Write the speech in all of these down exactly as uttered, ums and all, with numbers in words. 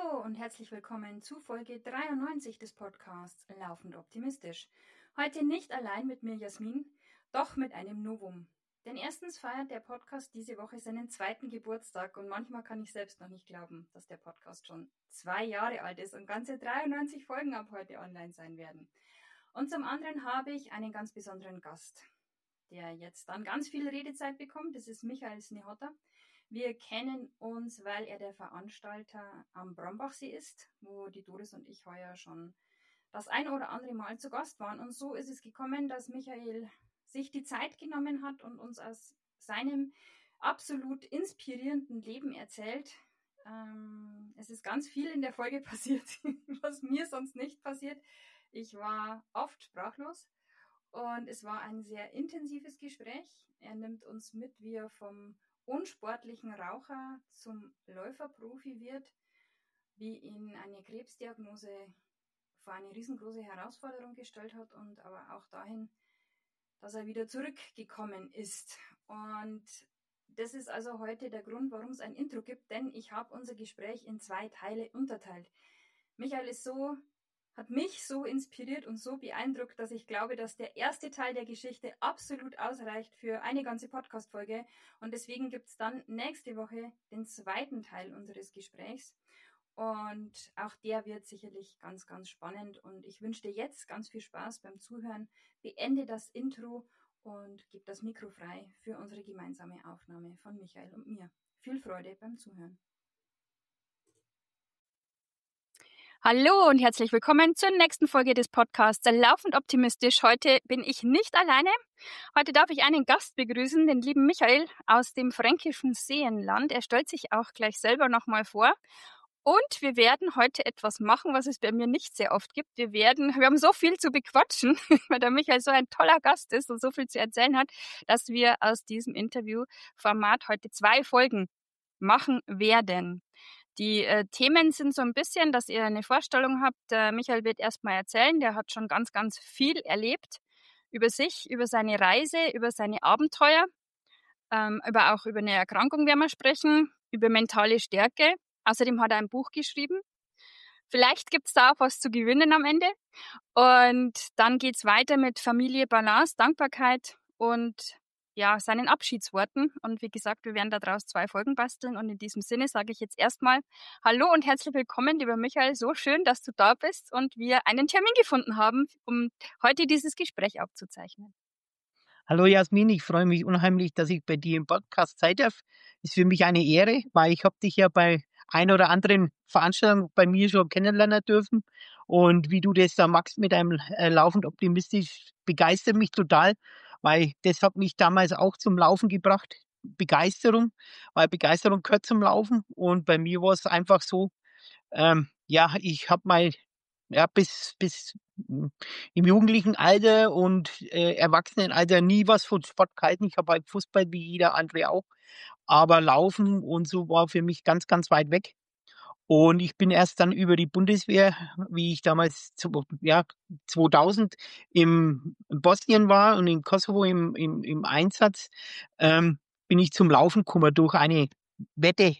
Hallo und herzlich willkommen zu Folge dreiundneunzig des Podcasts Laufend Optimistisch. Heute nicht allein mit mir Jasmin, doch mit einem Novum. Denn erstens feiert der Podcast diese Woche seinen zweiten Geburtstag und manchmal kann ich selbst noch nicht glauben, dass der Podcast schon zwei Jahre alt ist und ganze dreiundneunzig Folgen ab heute online sein werden. Und zum anderen habe ich einen ganz besonderen Gast, der jetzt dann ganz viel Redezeit bekommt. Das ist Michael Snehotter. Wir kennen uns, weil er der Veranstalter am Brombachsee ist, wo die Doris und ich heuer schon das ein oder andere Mal zu Gast waren. Und so ist es gekommen, dass Michael sich die Zeit genommen hat und uns aus seinem absolut inspirierenden Leben erzählt. Ähm, es ist ganz viel in der Folge passiert, was mir sonst nicht passiert. Ich war oft sprachlos und es war ein sehr intensives Gespräch. Er nimmt uns mit, wie er vom unsportlichen Raucher zum Läuferprofi wird, wie ihn eine Krebsdiagnose vor eine riesengroße Herausforderung gestellt hat und aber auch dahin, dass er wieder zurückgekommen ist. Und das ist also heute der Grund, warum es ein Intro gibt, denn ich habe unser Gespräch in zwei Teile unterteilt. Michael ist so hat mich so inspiriert und so beeindruckt, dass ich glaube, dass der erste Teil der Geschichte absolut ausreicht für eine ganze Podcast-Folge. Und deswegen gibt es dann nächste Woche den zweiten Teil unseres Gesprächs. Und auch der wird sicherlich ganz, ganz spannend. Und ich wünsche dir jetzt ganz viel Spaß beim Zuhören. Beende das Intro und gebe das Mikro frei für unsere gemeinsame Aufnahme von Michael und mir. Viel Freude beim Zuhören. Hallo und herzlich willkommen zur nächsten Folge des Podcasts Laufend Optimistisch. Heute bin ich nicht alleine. Heute darf ich einen Gast begrüßen, den lieben Michael aus dem fränkischen Seenland. Er stellt sich auch gleich selber nochmal vor. Und wir werden heute etwas machen, was es bei mir nicht sehr oft gibt. Wir werden, wir haben so viel zu bequatschen, weil der Michael so ein toller Gast ist und so viel zu erzählen hat, dass wir aus diesem Interviewformat heute zwei Folgen machen werden. Die äh, Themen sind so ein bisschen, dass ihr eine Vorstellung habt. Äh, Michael wird erstmal erzählen, der hat schon ganz, ganz viel erlebt über sich, über seine Reise, über seine Abenteuer, ähm, aber auch über eine Erkrankung werden wir sprechen, über mentale Stärke. Außerdem hat er ein Buch geschrieben. Vielleicht gibt es da auch was zu gewinnen am Ende. Und dann geht's weiter mit Familie, Balance, Dankbarkeit und ja, seinen Abschiedsworten. Und wie gesagt, wir werden daraus zwei Folgen basteln. Und in diesem Sinne sage ich jetzt erstmal Hallo und herzlich willkommen, lieber Michael. So schön, dass du da bist und wir einen Termin gefunden haben, um heute dieses Gespräch aufzuzeichnen. Hallo Jasmin, ich freue mich unheimlich, dass ich bei dir im Podcast sein darf. Ist für mich eine Ehre, weil ich habe dich ja bei ein oder anderen Veranstaltungen bei mir schon kennenlernen dürfen. Und wie du das da machst mit einem äh, laufend optimistisch, begeistert mich total, weil das hat mich damals auch zum Laufen gebracht. Begeisterung, weil Begeisterung gehört zum Laufen. Und bei mir war es einfach so, ähm, ja, ich habe mal ja, bis, bis mm, im jugendlichen Alter und äh, Erwachsenenalter nie was von Sport gehalten. Ich habe halt Fußball wie jeder andere auch. Aber Laufen und so war für mich ganz, ganz weit weg. Und ich bin erst dann über die Bundeswehr, wie ich damals zu, ja, zweitausend im in Bosnien war und in Kosovo im, im, im Einsatz, ähm, bin ich zum Laufen gekommen durch eine Wette.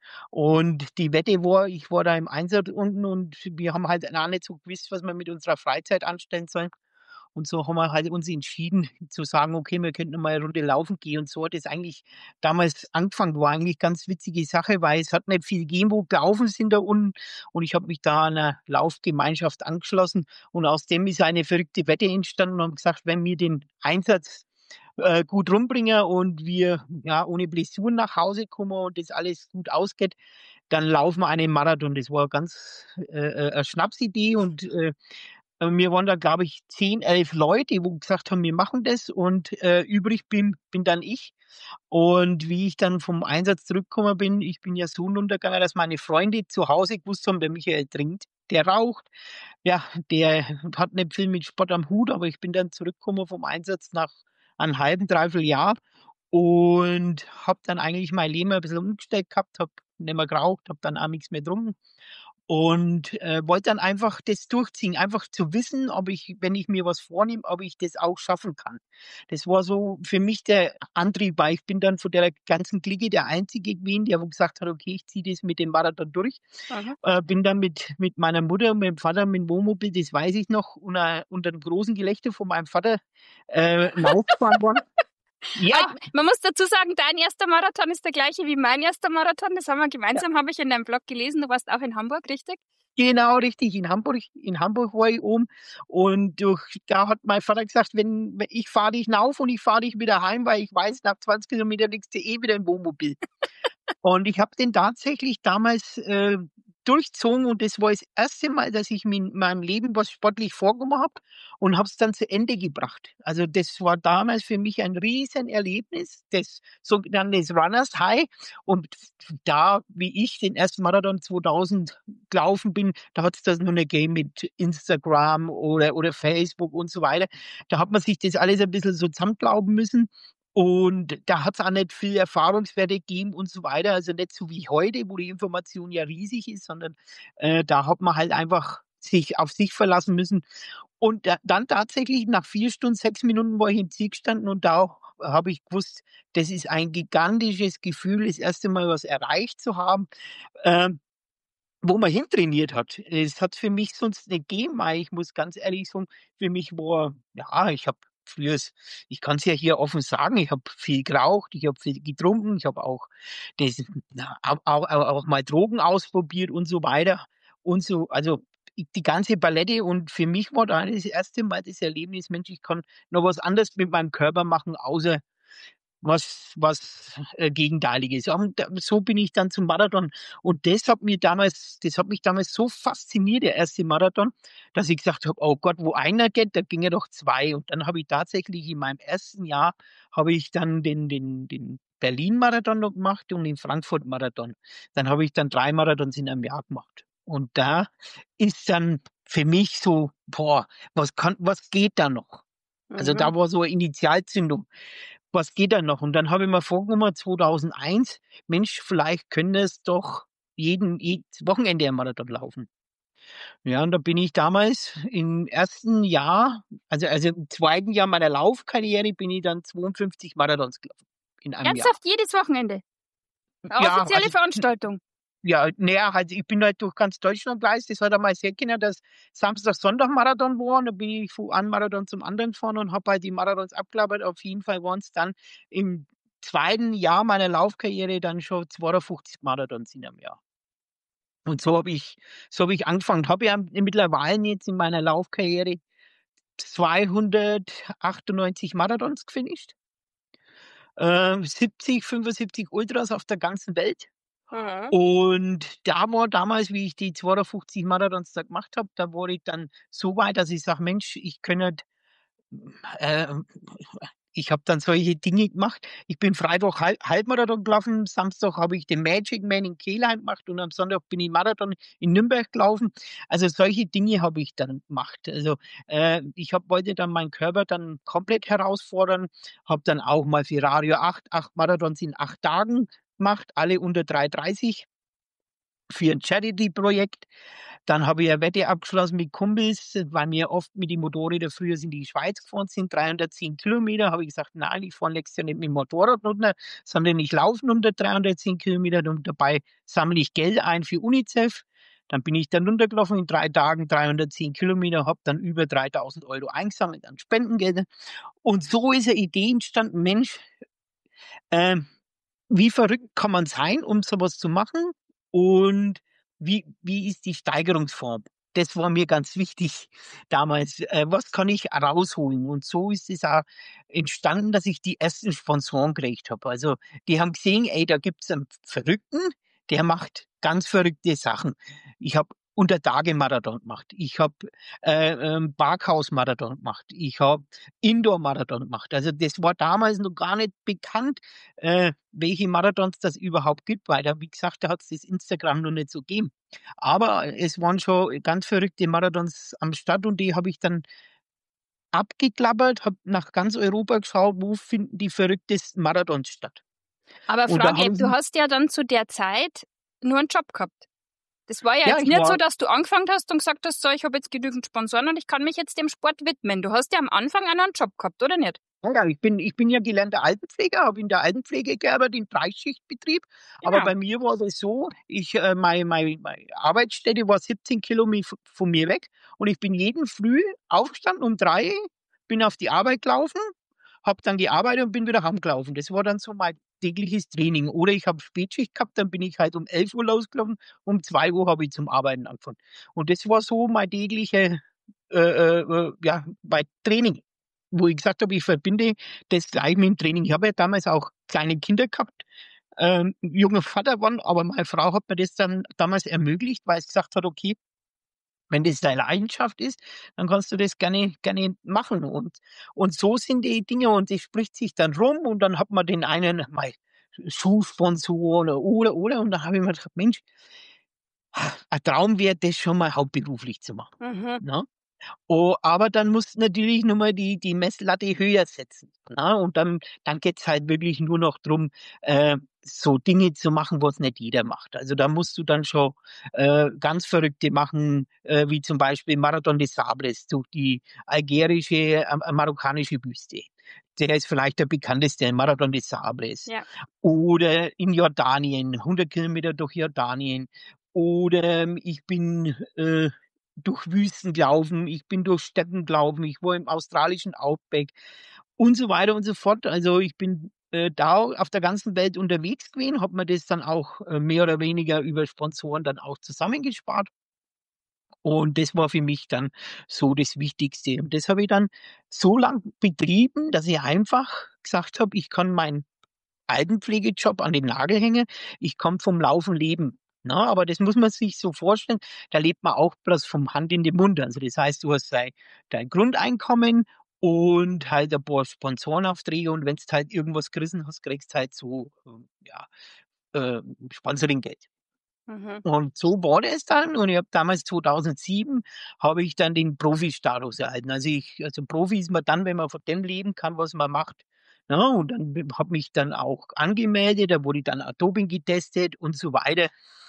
Und die Wette war, ich war da im Einsatz unten und wir haben halt auch nicht so gewusst, was wir mit unserer Freizeit anstellen sollen. Und so haben wir halt uns entschieden zu sagen, okay, wir könnten mal eine Runde laufen gehen. Und so hat es eigentlich damals angefangen. War eigentlich eine ganz witzige Sache, weil es hat nicht viel gegeben, wo gelaufen sind da unten. Und ich habe mich da einer Laufgemeinschaft angeschlossen. Und aus dem ist eine verrückte Wette entstanden und haben gesagt, wenn wir den Einsatz äh, gut rumbringen und wir ja ohne Blessuren nach Hause kommen und das alles gut ausgeht, dann laufen wir einen Marathon. Das war ganz äh, äh, eine Schnapsidee und äh, wir waren da, glaube ich, zehn, elf Leute, wo gesagt haben, wir machen das und äh, übrig bin, bin dann ich. Und wie ich dann vom Einsatz zurückgekommen bin, ich bin ja so untergegangen, dass meine Freunde zu Hause gewusst haben, der Michael trinkt, der raucht. Ja, der hat nicht viel mit Sport am Hut, aber ich bin dann zurückgekommen vom Einsatz nach einem halben, dreiviertel Jahr und habe dann eigentlich mein Leben ein bisschen umgestellt gehabt, habe nicht mehr geraucht, habe dann auch nichts mehr getrunken Und äh, wollte dann einfach das durchziehen, einfach zu wissen, ob ich, wenn ich mir was vornehme, ob ich das auch schaffen kann. Das war so für mich der Antrieb, weil ich bin dann von der ganzen Clique der Einzige gewesen, der wo gesagt hat, okay, ich ziehe das mit dem Marathon durch. Aha. Äh, bin dann mit mit meiner Mutter und meinem Vater mit dem Wohnmobil, das weiß ich noch, unter, unter dem großen Gelächter von meinem Vater äh, laufgefahren worden. Ja, Aber man muss dazu sagen, dein erster Marathon ist der gleiche wie mein erster Marathon. Das haben wir gemeinsam, habe ich in deinem Blog gelesen. Du warst auch in Hamburg, richtig? genau, richtig. In Hamburg, in Hamburg war ich oben. Und durch, da hat mein Vater gesagt, wenn, wenn ich fahre dich rauf und ich fahre dich wieder heim, weil ich weiß, nach zwanzig Kilometern liegst du eh wieder im Wohnmobil. Und ich habe den tatsächlich damals äh, durchzogen und das war das erste Mal, dass ich mir in meinem Leben was sportlich vorgenommen habe und habe es dann zu Ende gebracht. Also das war damals für mich ein Riesenerlebnis, das sogenannte Runners High. Und da, wie ich den ersten Marathon zweitausend gelaufen bin, da hat es das noch nicht gegeben mit Instagram oder, oder Facebook und so weiter. Da hat man sich das alles ein bisschen so zusammenglauben müssen. Und da hat es auch nicht viel Erfahrungswerte gegeben und so weiter. Also nicht so wie heute, wo die Information ja riesig ist, sondern äh, da hat man halt einfach sich auf sich verlassen müssen. Und da, dann tatsächlich nach vier Stunden, sechs Minuten war ich im Ziel gestanden und da habe ich gewusst, das ist ein gigantisches Gefühl, das erste Mal was erreicht zu haben. Ähm, wo man hintrainiert hat. Es hat für mich sonst nicht gegeben, weil ich muss ganz ehrlich sagen, für mich war, ja, ich habe früher, ich kann es ja hier offen sagen, ich habe viel geraucht, ich habe viel getrunken, ich habe auch das, na, auch, auch, auch mal Drogen ausprobiert und so weiter und so, also die ganze Palette und für mich war da das erste Mal das Erlebnis, Mensch, ich kann noch was anderes mit meinem Körper machen, außer was was äh, Gegenteiliges. Ja, und da so bin ich dann zum Marathon. Und das hat mir damals das hat mich damals so fasziniert, der erste Marathon, dass ich gesagt habe: „Oh Gott, wo einer geht, da ginge doch zwei." Und dann habe ich tatsächlich in meinem ersten Jahr habe ich dann den den den Berlin-Marathon noch gemacht und den Frankfurt-Marathon. Dann habe ich dann drei Marathons in einem Jahr gemacht. Und da ist dann für mich so: „Boah, was kann was geht da noch?" Also, Mhm. da war so eine Initialzündung. Was geht da noch? Und dann habe ich mir vorgenommen, zweitausendeins, Mensch, vielleicht könnte es doch jeden, jedes Wochenende ein Marathon laufen. Ja, und da bin ich damals im ersten Jahr, also, also im zweiten Jahr meiner Laufkarriere, bin ich dann zweiundfünfzig Marathons gelaufen in einem Jahr. Ernsthaft jedes Wochenende? Eine Ja, offizielle also Veranstaltung. ja, naja, also ich bin halt durch ganz Deutschland gereist. Das hat einmal sehr genau, dass Samstag, Sonntag Marathon war. Und dann bin ich von einem Marathon zum anderen gefahren und habe halt die Marathons abklappert. Auf jeden Fall waren es dann im zweiten Jahr meiner Laufkarriere dann schon zweiundfünfzig Marathons in einem Jahr. Und so habe ich, so habe ich angefangen. Habe ja mittlerweile jetzt in meiner Laufkarriere zweihundertachtundneunzig Marathons gefinisht, äh, siebzig, fünfundsiebzig Ultras auf der ganzen Welt. Mhm. Und da war damals, wie ich die zweiundfünfzig Marathons da gemacht habe, da war ich dann so weit, dass ich sage: „Mensch, ich könnte äh, ich habe dann solche Dinge gemacht. Ich bin Freitag Hal Halbmarathon gelaufen, Samstag habe ich den Magic Man in Kelheim gemacht und am Sonntag bin ich Marathon in Nürnberg gelaufen. Also, solche Dinge habe ich dann gemacht. Also, äh, ich habe wollte dann meinen Körper dann komplett herausfordern, habe dann auch mal für Radio acht, acht Marathons in acht Tagen gemacht, alle unter drei dreißig für ein Charity-Projekt. Dann habe ich eine Wette abgeschlossen mit Kumpels, weil wir oft mit den Motorrädern früher in die Schweiz gefahren sind, dreihundertzehn Kilometer. Habe ich gesagt: „Nein, ich fahre nächstes Jahr nicht mit dem Motorrad runter, sondern ich laufe unter dreihundertzehn Kilometer und dabei sammle ich Geld ein für UNICEF." Dann bin ich dann runtergelaufen in drei Tagen dreihundertzehn Kilometer, habe dann über dreitausend Euro eingesammelt an Spendengeldern. Und so ist eine Idee entstanden: Mensch, ähm, wie verrückt kann man sein, um so was zu machen? Und wie wie ist die Steigerungsform? Das war mir ganz wichtig damals. Äh, was kann ich rausholen? Und so ist es auch entstanden, dass ich die ersten Sponsoren gekriegt habe. Also, die haben gesehen, ey, da gibt's einen Verrückten, der macht ganz verrückte Sachen. Ich habe Unter-Tage-Marathon gemacht. Ich habe äh, ähm, Parkhaus-Marathon gemacht. Ich habe Indoor-Marathon gemacht. Also, das war damals noch gar nicht bekannt, äh, welche Marathons das überhaupt gibt, weil da, wie gesagt, da hat's das Instagram noch nicht so gegeben. Aber es waren schon ganz verrückte Marathons am Start und die habe ich dann abgeklappert, habe nach ganz Europa geschaut, wo finden die verrücktesten Marathons statt. Aber Und da Frage, habe ich du hast ja dann zu der Zeit nur einen Job gehabt. Das war ja Ja, jetzt ich nicht so, war, dass du angefangen hast und gesagt hast, so, ich habe jetzt genügend Sponsoren und ich kann mich jetzt dem Sport widmen. Du hast ja am Anfang auch noch einen Job gehabt, oder nicht? ja, ich bin, ich bin ja gelernter Altenpfleger, habe in der Altenpflege gearbeitet, im Dreischichtbetrieb. Aber Genau. bei mir war das so, ich, äh, meine, meine, meine Arbeitsstätte war siebzehn Kilometer von mir weg. Und ich bin jeden Früh aufgestanden um drei, bin auf die Arbeit gelaufen, habe dann gearbeitet und bin wieder heimgelaufen. Das war dann so mein tägliches Training. Oder ich habe Spätschicht gehabt, dann bin ich halt um elf Uhr losgelaufen, um zwei Uhr habe ich zum Arbeiten angefangen. Und das war so mein tägliche, äh, äh, äh, ja, mein Training, wo ich gesagt habe, ich verbinde das gleich mit dem Training. Ich habe ja damals auch kleine Kinder gehabt, ähm, junger Vater geworden, aber meine Frau hat mir das dann damals ermöglicht, weil sie gesagt hat, okay, wenn das deine Leidenschaft ist, dann kannst du das gerne, gerne machen. Und, und so sind die Dinge und es spricht sich dann rum und dann hat man den einen mal Schuhsponsor oder, oder, oder. Und dann habe ich mir gedacht, Mensch, ein Traum wäre das schon mal hauptberuflich zu machen. Mhm. Ne? Oh, aber dann musst du natürlich noch mal die die Messlatte höher setzen, ne? Und dann dann geht's halt wirklich nur noch drum, äh, so Dinge zu machen, was nicht jeder macht. Also, da musst du dann schon, äh, ganz Verrückte machen, äh, wie zum Beispiel Marathon des Sables durch die algerische, äh, marokkanische Wüste. Der ist vielleicht der bekannteste, Marathon des Sables. Ja. Oder in Jordanien, hundert Kilometer durch Jordanien. Oder ähm, ich bin, äh durch Wüsten gelaufen, ich bin durch Steppen gelaufen, ich war im australischen Outback und so weiter und so fort. Also, ich bin, äh, da auf der ganzen Welt unterwegs gewesen, habe mir das dann auch, äh, mehr oder weniger über Sponsoren dann auch zusammengespart. Und das war für mich dann so das Wichtigste. Und das habe ich dann so lang betrieben, dass ich einfach gesagt habe, ich kann meinen Altenpflegejob an den Nagel hängen. Ich kann vom Laufen leben. Ne, aber das muss man sich so vorstellen, da lebt man auch bloß vom Hand in den Mund. Also das heißt, du hast dein dein Grundeinkommen und halt ein paar Sponsorenaufträge und wenn du halt irgendwas gerissen hast, kriegst halt so, ähm, ja, äh, Sponsoringgeld. Mhm. Und so war das dann und ich habe damals zweitausendsieben habe ich dann den Profistatus erhalten. Also ich also Profi ist man dann, wenn man von dem leben kann, was man macht, ne? Und dann b habe mich dann auch angemeldet, da wurde ich dann auch Doping getestet und so weiter.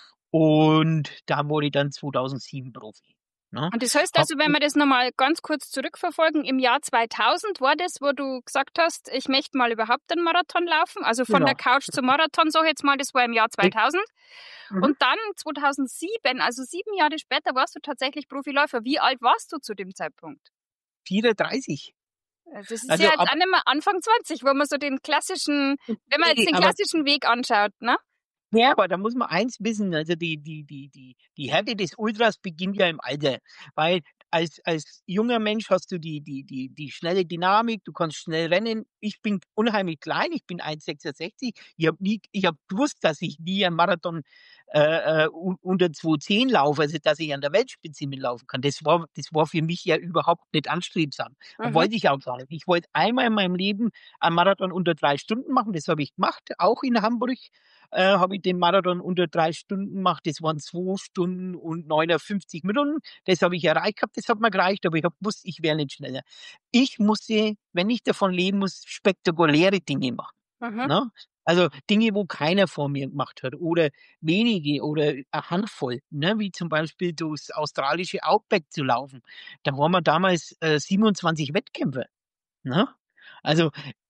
Und da wurde ich dann zweitausendsieben Profi, ne? Und das heißt Habe also, wenn wir das nochmal ganz kurz zurückverfolgen, im Jahr zweitausend war das, wo du gesagt hast, ich möchte mal überhaupt einen Marathon laufen, also von der genau. Couch zum Marathon, sag ich jetzt mal, das war im Jahr zweitausend. Mhm. Und dann zweitausendsieben, also sieben Jahre später, warst du tatsächlich Profiläufer. Wie alt warst du zu dem Zeitpunkt? vierunddreißig. Also das ist Also ja jetzt ab auch nicht mehr Anfang zwanzig, wo man so den klassischen, wenn man jetzt ne, den aber klassischen Weg anschaut, ne? ja, aber da muss man eins wissen, also die die die die die Härte des Ultras beginnt ja im Alter, weil als als junger Mensch hast du die die die die schnelle Dynamik, du kannst schnell rennen. Ich bin unheimlich klein, ich bin eins Komma sechsundsechzig. Ich habe nie ich habe gewusst, dass ich nie einen Marathon, äh, äh, un unter zwei zehn laufe, also dass ich an der Weltspitze mitlaufen kann. Das war das war für mich ja überhaupt nicht anstrebsam. Mhm. Wollte ich auch gar nicht. Ich wollte einmal in meinem Leben einen Marathon unter drei Stunden machen, das habe ich gemacht, auch in Hamburg. Äh, habe ich den Marathon unter drei Stunden gemacht. Das waren zwei Stunden und neunundfünfzig Minuten. Das habe ich erreicht gehabt, das hat mir gereicht, aber ich habe gewusst, ich wäre nicht schneller. Ich musste, wenn ich davon leben muss, spektakuläre Dinge machen, Mhm. ne? Also, Dinge, wo keiner vor mir gemacht hat oder wenige oder eine Handvoll, ne, wie zum Beispiel durchs australische Outback zu laufen. Da waren wir damals, äh, siebenundzwanzig Wettkämpfe, ne? Also,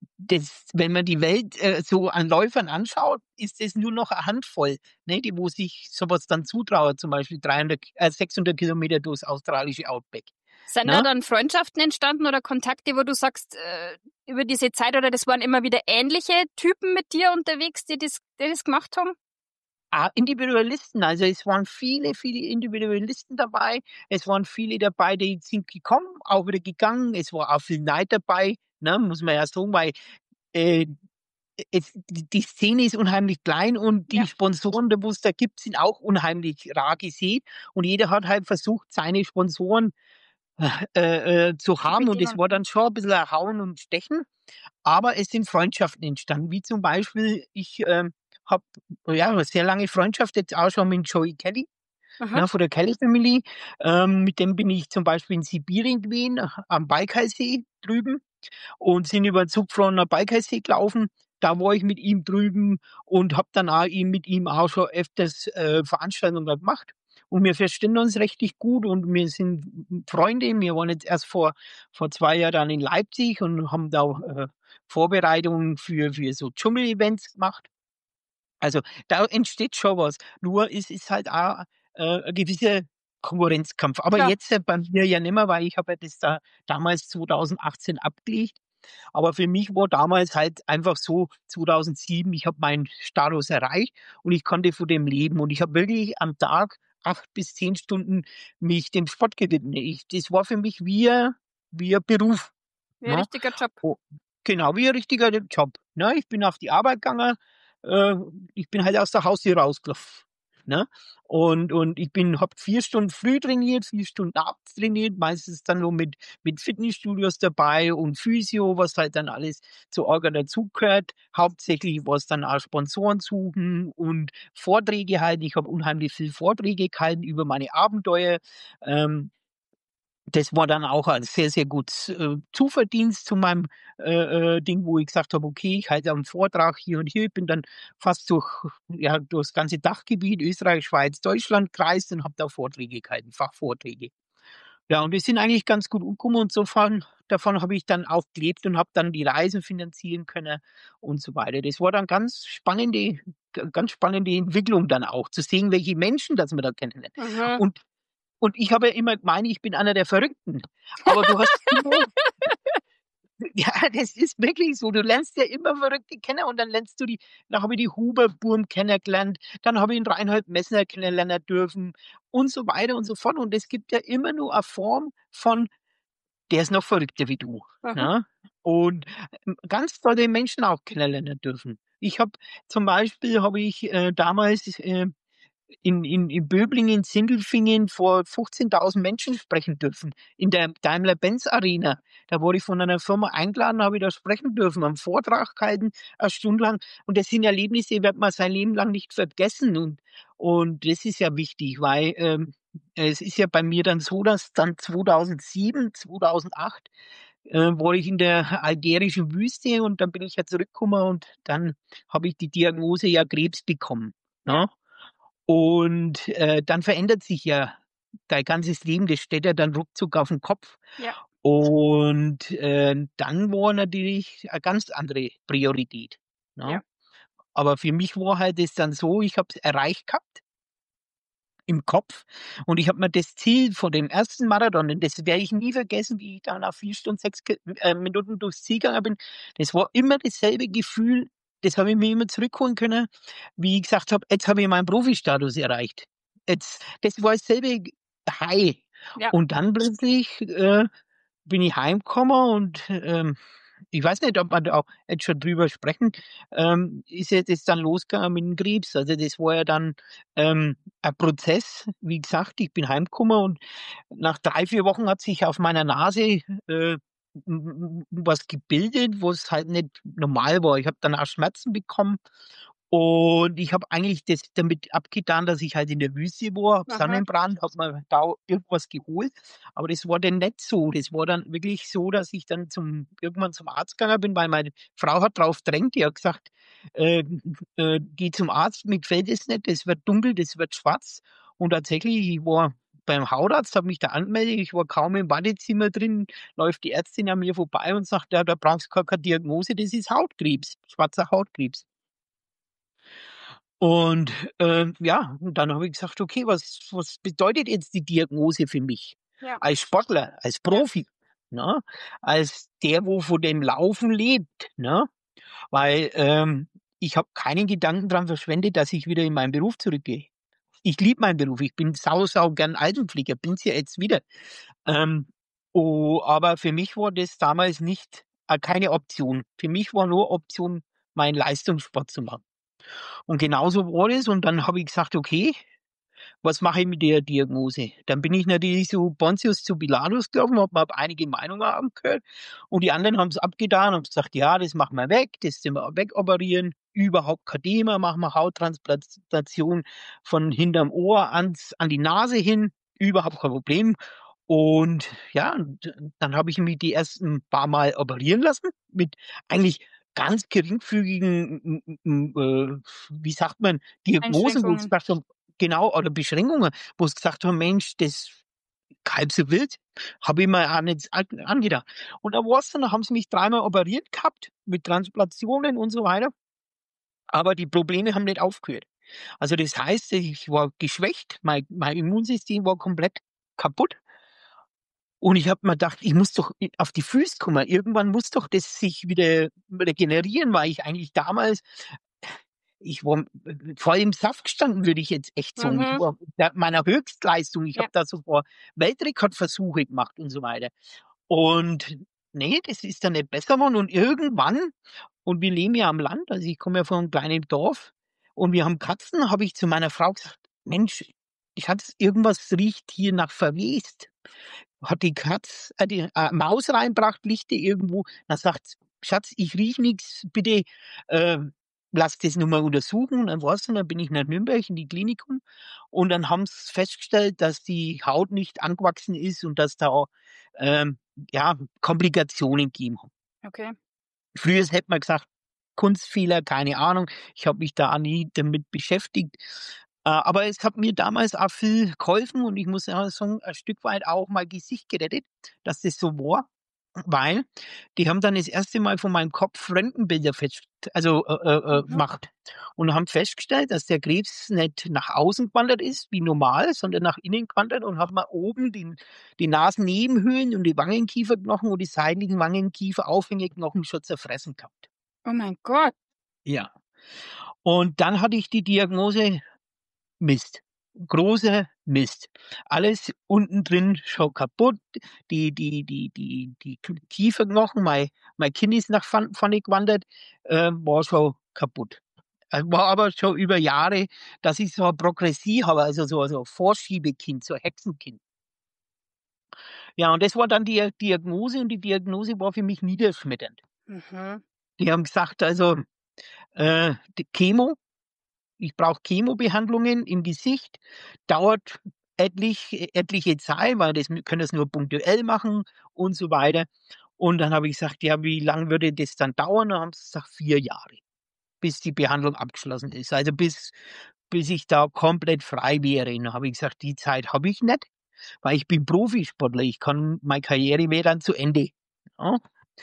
das wenn man die Welt, äh, so an Läufern anschaut, ist es nur noch eine Handvoll, ne, die wo sich sowas dann zutrauen, zum Beispiel dreihundert äh, sechshundert Kilometer durchs australische Outback, Sind da ne? dann Freundschaften entstanden oder Kontakte, wo du sagst, äh, über diese Zeit oder das waren immer wieder ähnliche Typen mit dir unterwegs, die das, die das gemacht haben? Ah, Individualisten, also es waren viele, viele Individualisten dabei. Es waren viele dabei, die sind gekommen, auch wieder gegangen. Es war auch viel Neid dabei, ne, muss man ja sagen, weil, äh, es die die Szene ist unheimlich klein und Ja, die Sponsoren, die wo's da gibt, sind auch unheimlich rar gesät und jeder hat halt versucht, seine Sponsoren, äh, äh, zu zu haben und das bedienen. war dann schon ein bisschen ein Hauen und Stechen, aber es sind Freundschaften entstanden, wie zum Beispiel, ich, ähm, habe, ja, 'ne sehr lange Freundschaft jetzt auch schon mit Joey Kelly, Aha. ne, von der Kelly Family. Ähm, mit dem bin ich zum Beispiel in Sibirien gewesen, am Baikalsee drüben und sind über 'n Zugfront nach Baikalsee gelaufen. Da war ich mit ihm drüben und habe dann auch ihm mit ihm auch schon öfters, äh, Veranstaltungen gemacht. und wir verstehen uns richtig gut und wir sind Freunde. Wir waren jetzt erst vor, vor zwei Jahren dann in Leipzig und haben da äh, Vorbereitungen für, für so Dschungel-Events gemacht. Also da entsteht schon was. Nur es ist halt auch äh, ein gewisser Konkurrenzkampf. Aber Klar. jetzt äh, bei mir ja nicht mehr, weil ich habe ja das da damals zwanzig achtzehn abgelegt. Aber für mich war damals halt einfach so zweitausendsieben, ich habe meinen Status erreicht und ich konnte von dem leben. Und ich habe wirklich am Tag acht bis zehn Stunden mich dem Sport gewidmet. Ich, das war für mich wie, ein- wie ein Beruf. Wie ein Ne? richtiger Job. Oh, genau, wie ein richtiger Job. Ne? Ich bin auf die Arbeit gegangen, äh, ich bin halt aus der Haustür rausgelaufen. Ne? Und, und ich bin, hab vier Stunden früh trainiert, vier Stunden abends trainiert, meistens dann nur mit, mit Fitnessstudios dabei und Physio, was halt dann alles zur Orga dazugehört. Hauptsächlich was dann auch Sponsoren suchen und Vorträge halten. Ich habe unheimlich viel Vorträge gehalten über meine Abenteuer. Ähm, das war dann auch ein sehr, sehr gutes äh, Zuverdienst zu meinem äh, äh, Ding, wo ich gesagt habe, okay, ich halte einen Vortrag hier und hier. Ich bin dann fast durch, ja, durch das ganze Dachgebiet, Österreich, Schweiz, Deutschland gereist und habe da Vorträge gehalten, Fachvorträge. Ja, und wir sind eigentlich ganz gut umgekommen und so von, davon habe ich dann auch gelebt und habe dann die Reisen finanzieren können und so weiter. Das war dann ganz spannende, ganz spannende Entwicklung dann auch, zu sehen, welche Menschen das wir da kennenlernen. Mhm. Und und ich habe ja immer gemeint, ich bin einer der Verrückten. Aber du hast immer, ja, das ist wirklich so. Du lernst ja immer Verrückte kennen und dann lernst du die, dann habe ich die Huber-Burm kennengelernt, dann habe ich den Reinhold Messner kennenlernen dürfen und so weiter und so fort. Und es gibt ja immer nur eine Form von, der ist noch verrückter wie du. Mhm. Ne? Und ähm, ganz tolle Menschen auch kennenlernen dürfen. Ich habe zum Beispiel, habe ich äh, damals äh, in, in, in Böblingen, Sindelfingen vor fünfzehntausend Menschen sprechen dürfen. In der Daimler-Benz Arena. Da wurde ich von einer Firma eingeladen, habe ich da sprechen dürfen, am Vortrag gehalten, eine Stunde lang. Und das sind Erlebnisse, die wird man sein Leben lang nicht vergessen. Und, und das ist ja wichtig, weil ähm, es ist ja bei mir dann so, dass dann zweitausendsieben, zweitausendacht äh, war ich in der algerischen Wüste und dann bin ich ja zurückgekommen und dann habe ich die Diagnose ja Krebs bekommen. Ja. Ne? Und äh, dann verändert sich ja dein ganzes Leben, das steht ja dann ruckzuck auf den Kopf. Ja. Und äh, dann war natürlich eine ganz andere Priorität. Ne? Ja. Aber für mich war halt das dann so, ich habe es erreicht gehabt im Kopf und ich habe mir das Ziel von dem ersten Marathon, und das werde ich nie vergessen, wie ich da nach vier Stunden, sechs Ki- äh, Minuten durchs Ziel gegangen bin. Das war immer dasselbe Gefühl, das habe ich mir immer zurückholen können, wie ich gesagt habe, jetzt habe ich meinen Profi-Status erreicht. Jetzt, das war dasselbe High. Ja. Und dann plötzlich äh, bin ich heimgekommen und ähm, ich weiß nicht, ob man da auch jetzt schon drüber sprechen, ähm, ist jetzt das dann losgegangen mit dem Krebs. Also das war ja dann ähm, ein Prozess. Wie gesagt, ich bin heimgekommen und nach drei, vier Wochen hat sich auf meiner Nase äh, m- m- was gebildet, was halt nicht normal war. Ich habe dann auch Schmerzen bekommen und ich habe eigentlich das damit abgetan, dass ich halt in der Wüste war, habe Aha. Sonnenbrand, habe mir da irgendwas geholt. Aber das war dann nicht so. Das war dann wirklich so, dass ich dann zum irgendwann zum Arzt gegangen bin, weil meine Frau hat drauf drängt. Die hat gesagt, äh, äh, geh zum Arzt, mir gefällt es nicht, das wird dunkel, das wird schwarz. Und tatsächlich, ich war beim Hautarzt, habe mich da angemeldet, ich war kaum im Badezimmer drin, läuft die Ärztin an mir vorbei und sagt, ja, da brauchst du gar keine Diagnose, das ist Hautkrebs, schwarzer Hautkrebs. Und äh, ja, und dann habe ich gesagt, okay, was, was bedeutet jetzt die Diagnose für mich? Ja. Als Sportler, als Ja. Profi, ne? Als der, wo von dem Laufen lebt. Ne? Weil ähm, ich habe keinen Gedanken daran verschwendet, dass ich wieder in meinen Beruf zurückgehe. Ich liebe meinen Beruf, ich bin sau, sau gern Altenpfleger, bin's ja jetzt wieder. Ähm, oh, aber für mich war das damals nicht äh, keine Option. Für mich war nur Option, meinen Leistungssport zu machen. Und genauso war das. Und dann habe ich gesagt, okay, was mache ich mit der Diagnose? Dann bin ich natürlich so Pontius zu Pilatus gelaufen, habe mir einige Meinungen angehört. Und die anderen haben es abgetan und gesagt, ja, das machen wir weg, das sind wir wegoperieren. Überhaupt kein Thema, machen wir Hauttransplantation von hinterm Ohr ans, an die Nase hin. Überhaupt kein Problem. Und ja, und dann habe ich mich die ersten paar Mal operieren lassen mit eigentlich ganz geringfügigen, m- m- m- äh, wie sagt man, Diagnosen, wo ich Einschränkungen. gesagt habe, genau, oder Beschränkungen, wo sie gesagt haben, Mensch, das halb so wild, habe ich mir auch nicht an- angedacht. Und da war's dann, da haben sie mich dreimal operiert gehabt, mit Transplantationen und so weiter. Aber die Probleme haben nicht aufgehört. Also das heißt, ich war geschwächt, mein, mein Immunsystem war komplett kaputt. Und ich habe mir gedacht, ich muss doch auf die Füße kommen. Irgendwann muss doch das sich wieder regenerieren, weil ich eigentlich damals, ich war voll im Saft gestanden, würde ich jetzt echt sagen. Ich Mhm. war da meiner Höchstleistung. Ich Ja. habe da sogar Weltrekordversuche gemacht und so weiter. Und nee, das ist dann nicht besser geworden. Und irgendwann, und wir leben ja am Land, also ich komme ja von einem kleinen Dorf und wir haben Katzen, habe ich zu meiner Frau gesagt, Mensch, Schatz, irgendwas riecht hier nach verwest. Hat die Katz, äh, die äh, Maus reinbracht, Lichte irgendwo. Dann sagt Schatz, ich riech nix, bitte äh, lass das nur mal untersuchen. Und dann war's und dann bin ich nach Nürnberg in die Klinikum und dann haben sie festgestellt, dass die Haut nicht angewachsen ist und dass da ähm, ja, Komplikationen gegeben hat. Okay. Früher hätte man gesagt, Kunstfehler, keine Ahnung. Ich habe mich da auch nie damit beschäftigt. Äh, aber es hat mir damals auch viel geholfen und ich muss ja sagen, ein Stück weit auch mein Gesicht gerettet, dass das so war. Weil die haben dann das erste Mal von meinem Kopf Röntgenbilder fest, also äh, äh, Mhm. gemacht und haben festgestellt, dass der Krebs nicht nach außen gewandert ist, wie normal, sondern nach innen gewandert und haben mal oben die, die Nasennebenhöhlen und die Wangenkieferknochen und die seitlichen Wangenkiefer-Aufhängeknochen schon zerfressen gehabt. Oh mein Gott. Ja. Und dann hatte ich die Diagnose Mist. Großer Mist. Alles unten drin schon kaputt. Die, die, die, die, die Kieferknochen, mein, mein Kinn ist nach vorn- vorne gewandert, äh, war schon kaputt. Äh, War aber schon über Jahre, dass ich so eine Progressie habe, also so, so ein Vorschiebekind, so ein Hexenkind. Ja, und das war dann die Diagnose und die Diagnose war für mich niederschmetternd. Mhm. Die haben gesagt, also äh, die Chemo, ich brauche Chemobehandlungen im Gesicht, dauert etlich, etliche Zeit, weil das können das nur punktuell machen und so weiter. Und dann habe ich gesagt, ja, wie lange würde das dann dauern? Dann haben sie gesagt, vier Jahre, bis die Behandlung abgeschlossen ist. Also bis, bis ich da komplett frei wäre. Und dann habe ich gesagt, die Zeit habe ich nicht, weil ich bin Profisportler. Ich kann, meine Karriere wäre dann zu Ende. Ja.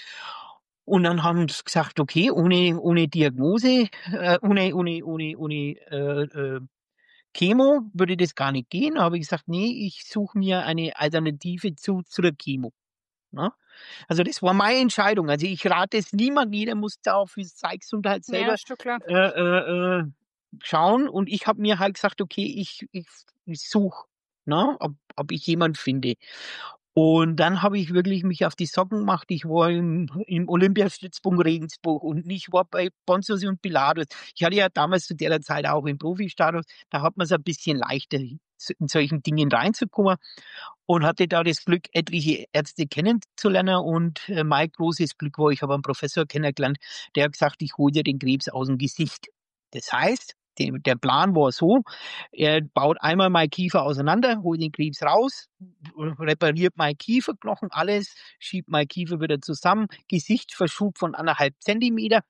Und dann haben sie gesagt, okay, ohne, ohne Diagnose, äh, ohne, ohne, ohne, ohne äh, äh, Chemo würde das gar nicht gehen. Da habe ich gesagt, nee, ich suche mir eine Alternative zu, zu der Chemo. Ne? Also das war meine Entscheidung. Also ich rate es niemandem, jeder muss da auf die Gesundheit Ja, selber ist schon klar. äh, äh, äh, schauen. Und ich habe mir halt gesagt, okay, ich, ich, ich suche, ne, ob, ob ich jemand finde. Und dann habe ich wirklich mich auf die Socken gemacht. Ich war im, im Olympiastützpunkt Regensburg und ich war bei Pontius und Pilatus. Ich hatte ja damals zu der Zeit auch im Profistatus. Da hat man es ein bisschen leichter, in solchen Dingen reinzukommen und hatte da das Glück, etliche Ärzte kennenzulernen. Und äh, mein großes Glück war, ich habe einen Professor kennengelernt, der hat gesagt, ich hole dir den Krebs aus dem Gesicht. Das heißt, der, der Plan war so, er baut einmal mein Kiefer auseinander, holt den Krebs raus, repariert mein Kieferknochen, alles, schiebt mein Kiefer wieder zusammen, Gesichtsverschub von anderthalb Zentimeter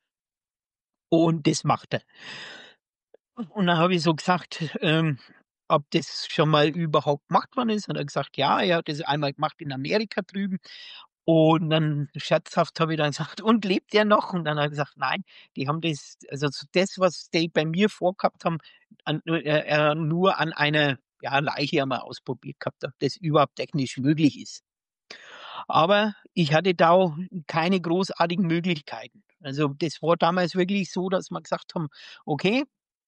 und das macht er. Und dann habe ich so gesagt, ähm, ob das schon mal überhaupt gemacht worden ist. Und er hat gesagt, ja, er hat das einmal gemacht in Amerika drüben. Und dann scherzhaft habe ich dann gesagt, und lebt er noch? Und dann hat er gesagt, nein, die haben das, also so das, was die bei mir vorgehabt haben, an, äh, äh, nur an einer ja, Leiche einmal ausprobiert gehabt, ob das überhaupt technisch möglich ist. Aber ich hatte da auch keine großartigen Möglichkeiten. Also das war damals wirklich so, dass wir gesagt haben, okay,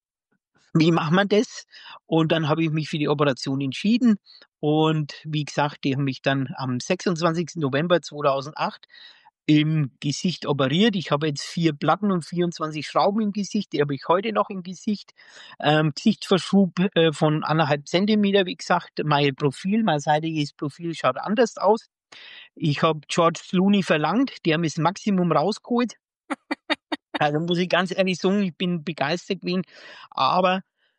wie macht man das? Und dann habe ich mich für die Operation entschieden. Und wie gesagt, die haben mich dann am sechsundzwanzigsten November zweitausendacht im Gesicht operiert. Ich habe jetzt vier Platten und vierundzwanzig Schrauben im Gesicht. Die habe ich heute noch im Gesicht. Ähm, Gesichtsverschub äh, von anderthalb Zentimeter, wie gesagt. Mein Profil, mein seitiges Profil schaut anders aus. Ich habe George Clooney verlangt. Die haben das Maximum rausgeholt. Also muss ich ganz ehrlich sagen, ich bin begeistert gewesen. Aber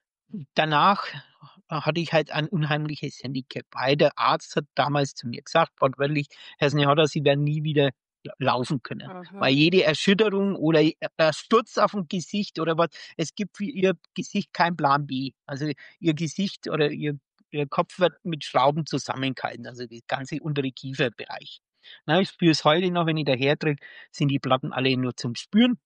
danach hatte ich halt ein unheimliches Handicap, weil der Arzt hat damals zu mir gesagt, wortwörtlich, Herr Snehoder, Sie werden nie wieder laufen können. Aha. Weil jede Erschütterung oder ein Sturz auf dem Gesicht oder was, es gibt für ihr Gesicht keinen Plan B. Also ihr Gesicht oder ihr, ihr Kopf wird mit Schrauben zusammengehalten, also der ganze untere Kieferbereich. Na, ich spüre es heute noch, wenn ich daher trete, sind die Platten alle nur zum Spüren.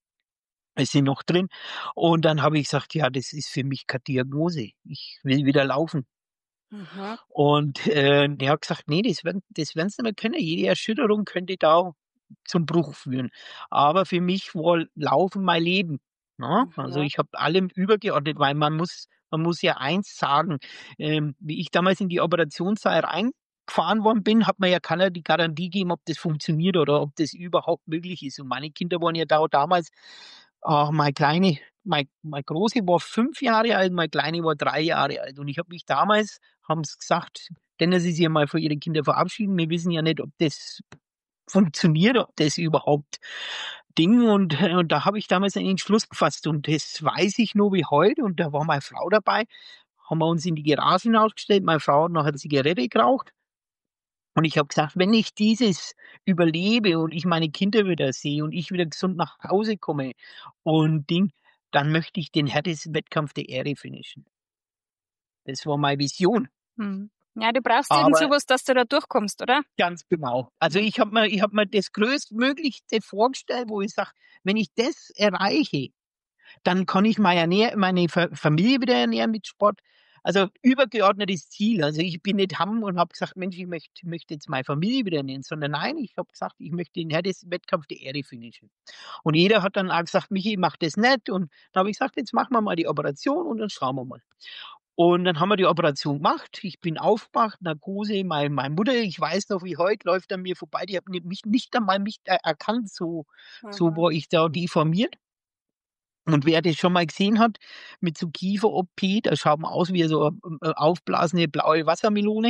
Es sind noch drin. Und dann habe ich gesagt, ja, das ist für mich keine Diagnose. Ich will wieder laufen. Mhm. Und äh, der hat gesagt, nee, das werden, das werden sie nicht mehr können. Jede Erschütterung könnte da zum Bruch führen. Aber für mich war Laufen mein Leben. Ne? Also Mhm. ich habe allem übergeordnet, weil man muss, man muss ja eins sagen, ähm, wie ich damals in die Operationssaal reingefahren worden bin, hat mir ja keiner die Garantie gegeben, ob das funktioniert oder ob das überhaupt möglich ist. Und meine Kinder waren ja da damals, ah, meine Kleine, mein, mein Große war fünf Jahre alt, mein Kleine war drei Jahre alt. Und ich habe mich damals, haben sie gesagt, denn sie sich ja mal für ihre Kinder verabschieden. Wir wissen ja nicht, ob das funktioniert, ob das überhaupt Ding. Und, äh, und da habe ich damals einen Entschluss gefasst. Und das weiß ich nur wie heute. Und da war meine Frau dabei. Haben wir uns in die Garage hinausgestellt. Meine Frau hat noch eine Zigarette geraucht. Und ich habe gesagt, wenn ich dieses überlebe und ich meine Kinder wieder sehe und ich wieder gesund nach Hause komme und Ding, dann möchte ich den härtesten Wettkampf der Erde finishen. Das war meine Vision. Hm. Ja, du brauchst irgend Aber sowas, dass du da durchkommst, oder? ganz genau. Also Ja. ich habe mir, ich hab mir das Größtmöglichste vorgestellt, wo ich sage, wenn ich das erreiche, dann kann ich meine, Ernähr meine Fa- Familie wieder ernähren mit Sport. Also übergeordnetes Ziel. Also ich bin nicht ham und habe gesagt, Mensch, ich möchte, möchte jetzt meine Familie wieder ernähren, sondern nein, ich habe gesagt, ich möchte den härtesten Wettkampf der Erde finishen. Und jeder hat dann auch gesagt, Michi, mach das nicht. Und dann habe ich gesagt, jetzt machen wir mal die Operation und dann schauen wir mal. Und dann haben wir die Operation gemacht. Ich bin aufgewacht, Narkose, meine, meine Mutter, ich weiß noch wie heute, läuft an mir vorbei. Die hat mich nicht einmal mich er- erkannt, so, so Mhm. war ich da deformiert. Und wer das schon mal gesehen hat, mit so Kiefer-O P, da schaut man aus wie so eine aufblasende blaue Wassermelone.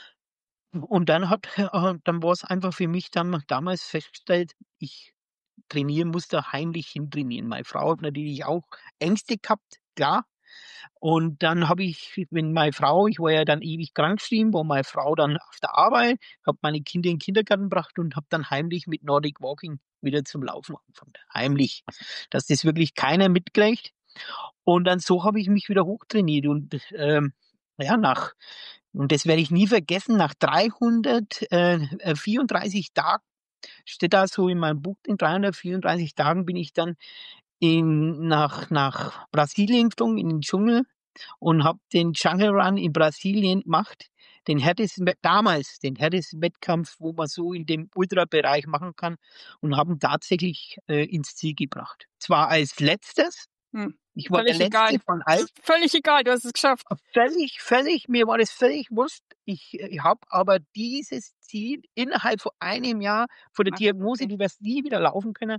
Und dann hat, äh, dann war es einfach für mich dann damals festgestellt, ich trainieren musste, heimlich hintrainieren. Meine Frau hat natürlich auch Ängste gehabt, klar. Und dann habe ich, wenn meine Frau, ich war ja dann ewig krankgeschrieben, war meine Frau dann auf der Arbeit, habe meine Kinder in den Kindergarten gebracht und habe dann heimlich mit Nordic Walking wieder zum Laufen angefangen. Heimlich. Dass das wirklich keiner mitkriegt. Und dann so habe ich mich wieder hochtrainiert und ähm, ja, nach, und das werde ich nie vergessen, nach dreihundertvierunddreißig Tagen, steht da so in meinem Buch, in dreihundertvierunddreißig Tagen bin ich dann in, nach, nach Brasilien geflogen, in den Dschungel und habe den Jungle Run in Brasilien gemacht. Den härtesten, damals den härtesten Wettkampf, wo man so in dem Ultrabereich machen kann und haben tatsächlich äh, ins Ziel gebracht. Zwar als letztes, Hm. ich war der Völlig egal. Letzte von allen, Völlig egal, du hast es geschafft. völlig, völlig, mir war das völlig wurscht. Ich, ich habe aber dieses Ziel innerhalb von einem Jahr vor der Ach, Diagnose, okay. du wirst nie wieder laufen können,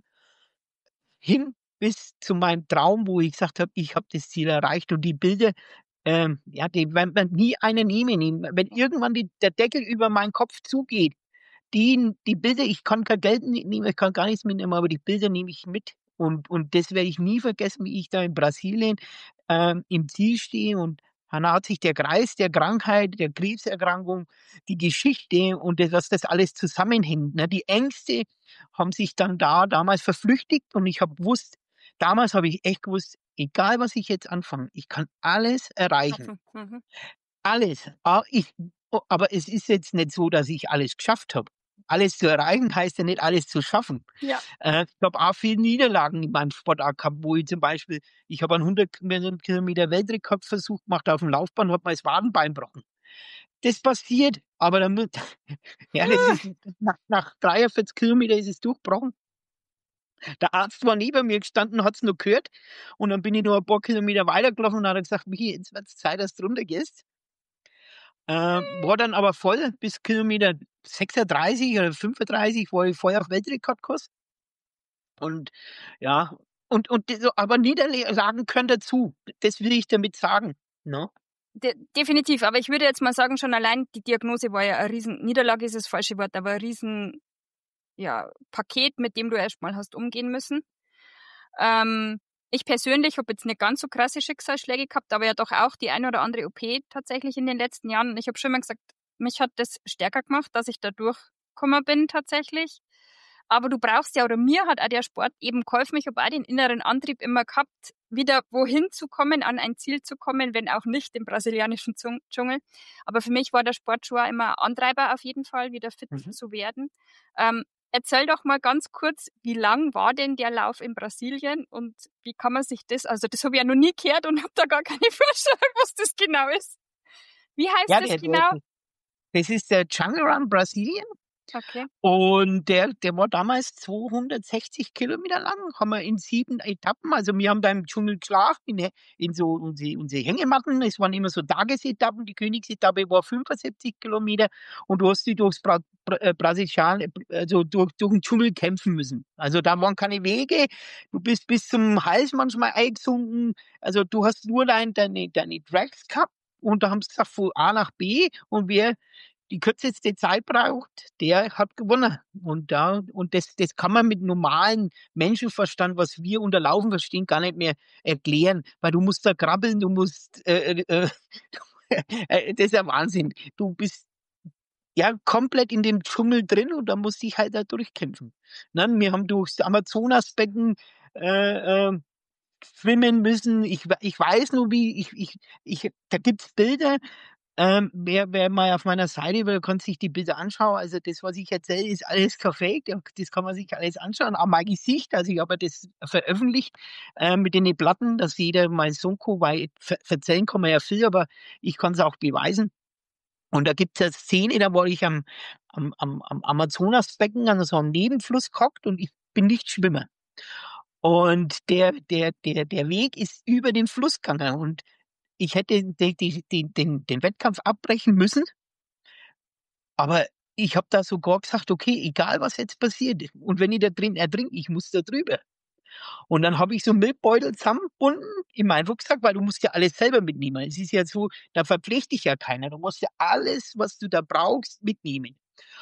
hin bis zu meinem Traum, wo ich gesagt habe, ich habe das Ziel erreicht und die Bilder, ähm, ja, die werden man nie eine nehmen. Wenn irgendwann die, der Deckel über meinen Kopf zugeht, die, die Bilder, ich kann kein Geld nehmen, ich kann gar nichts mitnehmen, aber die Bilder nehme ich mit. Und, und das werde ich nie vergessen, wie ich da in Brasilien ähm, im Ziel stehe und dann hat sich der Kreis der Krankheit, der Krebserkrankung, die Geschichte und das, was das alles zusammenhängt. Ne? Die Ängste haben sich dann da damals verflüchtigt und ich habe gewusst, damals habe ich echt gewusst, egal was ich jetzt anfange, ich kann alles erreichen. Schaffen. Mhm. Alles. Ah, ich, oh, aber es ist jetzt nicht so, dass ich alles geschafft habe. Alles zu erreichen heißt ja nicht, alles zu schaffen. Ja. Äh, ich habe auch viele Niederlagen in meinem Sportart gehabt, wo ich zum Beispiel, ich habe einen hundert Kilometer Weltrekordversuch gemacht auf dem Laufbahn, habe mir das Wadenbein gebrochen. Das passiert, aber damit, ja, das ist, nach, nach dreiundvierzig Kilometern ist es durchgebrochen. Der Arzt war neben mir gestanden, hat es nur gehört und dann bin ich noch ein paar Kilometer weitergelaufen und hat er gesagt, Michi, jetzt wird es Zeit, dass du runtergehst. Äh, war dann aber voll bis Kilometer sechsunddreißig oder fünfunddreißig, war ich voll auf Weltrekordkurs. Und ja, und, und so, aber Niederlagen können dazu. Das will ich damit sagen. Ne? De definitiv, aber ich würde jetzt mal sagen, schon allein die Diagnose war ja ein riesen, Niederlage ist das falsche Wort, aber ein riesen, ja, Paket, mit dem du erstmal hast umgehen müssen. Ähm, ich persönlich habe jetzt nicht ganz so krasse Schicksalsschläge gehabt, aber ja doch auch die ein oder andere O P tatsächlich in den letzten Jahren. Und ich habe schon mal gesagt, mich hat das stärker gemacht, dass ich da durchgekommen bin tatsächlich. Aber du brauchst ja, oder mir hat auch der Sport eben geholfen, ich habe auch den inneren Antrieb immer gehabt, wieder wohin zu kommen, an ein Ziel zu kommen, wenn auch nicht im brasilianischen Dschungel. Aber für mich war der Sport schon auch immer Antreiber auf jeden Fall, wieder fit Mhm. zu werden. Ähm, erzähl doch mal ganz kurz, wie lang war denn der Lauf in Brasilien und wie kann man sich das, also das habe ich ja noch nie gehört und habe da gar keine Vorstellung, was das genau ist. Wie heißt Ja, das der, der, genau? das ist der Jungle Run Brasilien. Okay. Und der, der war damals zweihundertsechzig Kilometer lang, haben wir in sieben Etappen. Also wir haben da im Dschungel geschlafen, in, in so unsere, unsere Hängematten. Es waren immer so Tagesetappen. Die Königsetappe war fünfundsiebzig Kilometer und du hast dich durchs Bra Bra äh, Brasilian, also durch, durch den Dschungel kämpfen müssen. Also da waren keine Wege. Du bist bis zum Hals manchmal eingesunken. Also du hast nur dein, deine, deine Tracks gehabt und da haben sie gesagt, von A nach B und wer die kürzeste Zeit braucht, der hat gewonnen. Und da, und das, das kann man mit normalen Menschenverstand, was wir unter Laufen verstehen, gar nicht mehr erklären, weil du musst da krabbeln, du musst, äh, äh, äh, das ist ja Wahnsinn. Du bist ja komplett in dem Dschungel drin und da musst du dich halt da durchkämpfen. Ne? Wir haben durchs Amazonasbecken äh, äh, schwimmen müssen. Ich, ich weiß nur, wie ich, ich, ich, da gibt's Bilder. Ähm, wer, wer mal auf meiner Seite will, kann sich die Bilder anschauen. Also das, was ich erzähle, ist alles kein ja, das kann man sich alles anschauen. Auch mein Gesicht, also ich habe das veröffentlicht äh, mit den Platten, dass jeder mal so kann, weil ver verzählen kann man ja viel, aber ich kann es auch beweisen. Und da gibt es eine Szene, da war ich am, am, am, am Amazonasbecken an so einem Nebenfluss gehockt und ich bin nicht Schwimmer. Und der, der, der, der Weg ist über den Fluss gegangen und ich hätte die, die, die, den, den Wettkampf abbrechen müssen, aber ich habe da sogar gesagt, okay, egal was jetzt passiert und wenn ich da drin ertrinke, ich muss da drüber. Und dann habe ich so einen Milchbeutel zusammengebunden in meinen Rucksack, weil du musst ja alles selber mitnehmen. Es ist ja so, da verpflichtet dich ja keiner. Du musst ja alles, was du da brauchst, mitnehmen.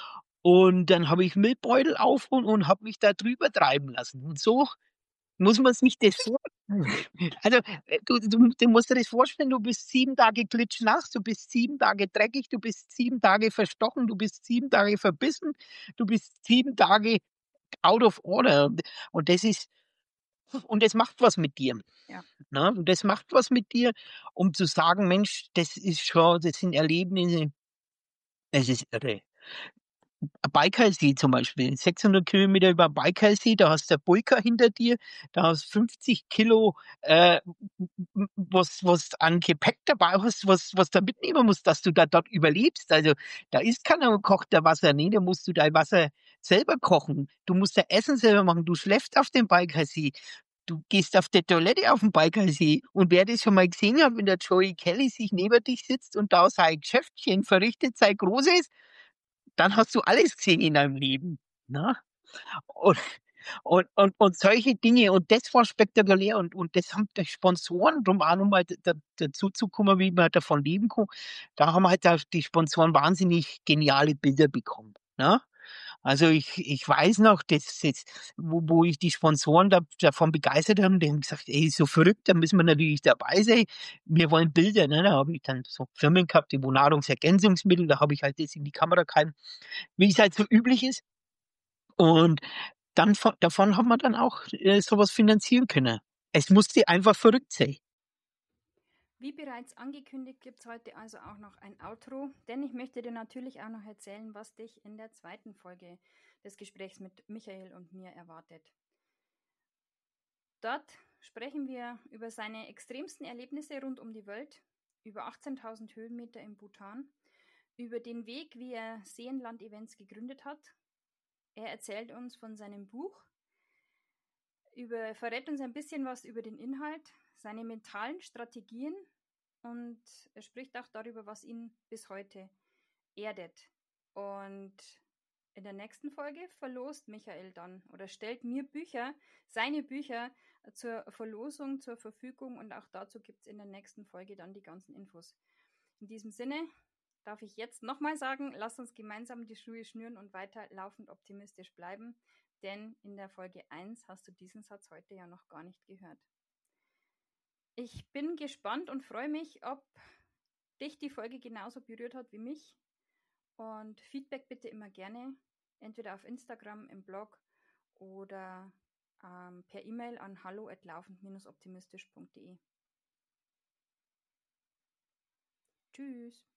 Und dann habe ich Milchbeutel auf und, und habe mich da drüber treiben lassen. Und so muss man sich das vor also, äh, du du du musst dir das vorstellen, du bist sieben Tage klitschnass, du bist sieben Tage dreckig, du bist sieben Tage verstochen, du bist sieben Tage verbissen, du bist sieben Tage out of order. Und und das ist und das macht was mit dir, Ja. ne? Und das macht was mit dir, um zu sagen: „Mensch, das ist schon das sind Erlebnisse, es ist irre.“ Baikalsee zum Beispiel, sechshundert Kilometer über Baikalsee, da hast du Bulka hinter dir, da hast fünfzig Kilo, äh, was was an Gepäck dabei hast, was was du mitnehmen musst, dass du da dort überlebst. Also, da ist keiner gekochter Wasser, ne, da musst du dein Wasser selber kochen. Du musst dein Essen selber machen. Du schläfst auf dem Baikalsee. Du gehst auf die Toilette auf dem Baikalsee. Und wer das schon mal gesehen hat, wenn der Joey Kelly sich neben dich sitzt und da sein Geschäftchen verrichtet, sein Großes, dann hast du alles gesehen in deinem Leben, ne? Und und und und solche Dinge und das war spektakulär und und das haben die Sponsoren, drum auch noch mal d d dazu zu kommen, wie man davon leben kann, da haben halt da die Sponsoren wahnsinnig geniale Bilder bekommen, ne? Also, ich ich weiß noch, das jetzt, wo wo ich die Sponsoren da davon begeistert haben, die haben gesagt: „Ey, so verrückt, da müssen wir natürlich dabei sein. Wir wollen Bilder“, ne? Da habe ich dann so Firmen gehabt, die wo Nahrungsergänzungsmittel, da habe ich halt das in die Kamera gehalten, wie es halt so üblich ist. Und dann von davon hat man dann auch, äh, so was finanzieren können. Es musste einfach verrückt sein. Wie bereits angekündigt, gibt es heute also auch noch ein Outro, denn ich möchte dir natürlich auch noch erzählen, was dich in der zweiten Folge des Gesprächs mit Michael und mir erwartet. Dort sprechen wir über seine extremsten Erlebnisse rund um die Welt, über achtzehntausend Höhenmeter im Bhutan, über den Weg, wie er Seenland-Events gegründet hat. Er erzählt uns von seinem Buch, über, verrät uns ein bisschen was über den Inhalt, seine mentalen Strategien und er spricht auch darüber, was ihn bis heute erdet. Und in der nächsten Folge verlost Michael dann oder stellt mir Bücher, seine Bücher zur Verlosung zur Verfügung und auch dazu gibt es in der nächsten Folge dann die ganzen Infos. In diesem Sinne darf ich jetzt nochmal sagen, lass uns gemeinsam die Schuhe schnüren und weiter laufend optimistisch bleiben, denn in der Folge eins hast du diesen Satz heute ja noch gar nicht gehört. Ich bin gespannt und freue mich, ob dich die Folge genauso berührt hat wie mich. Und Feedback bitte immer gerne, entweder auf Instagram, im Blog oder ähm, per E-Mail an hallo at laufend optimistisch punkt de. Tschüss!